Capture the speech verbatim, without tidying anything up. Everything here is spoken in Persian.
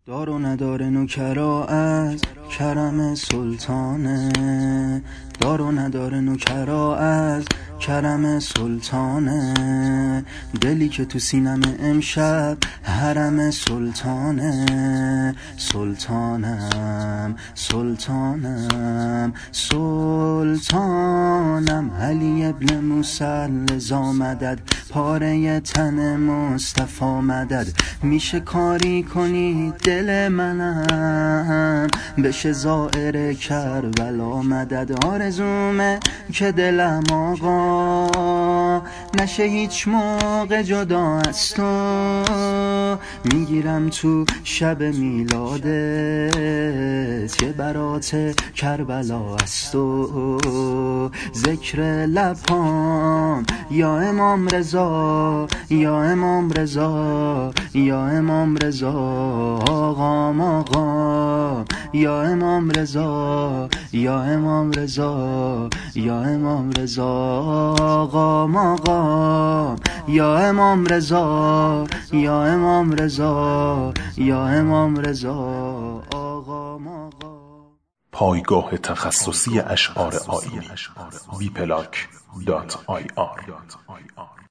دار و ندار نوکرا از کرم سلطانه، دار و ندار نوکرا از کرم سلطانه، دلی که تو سینم امشب حرم سلطانه، سلطانم سلطانم سلطانم علی ابن موسی مدد، پاره تن مصطفی مدد. میشه کاری کنی دل منم بشه زائر کربلا مدد. آرزومه که دلم آقا نشه هیچ موقع جدا از تو، میگیرم تو شب میلادت که برات کربلا است و ذکر لبام یا امام رضا یا امام رضا یا امام رضا آقام آقام یا امام رضا یا امام رضا یا امام رضا آقام آقام یا امام رضا یا امام رضا یا امام رضا آقام آقام. پایگاه تخصصی اشعار آیینی بی پلاک دات آی آر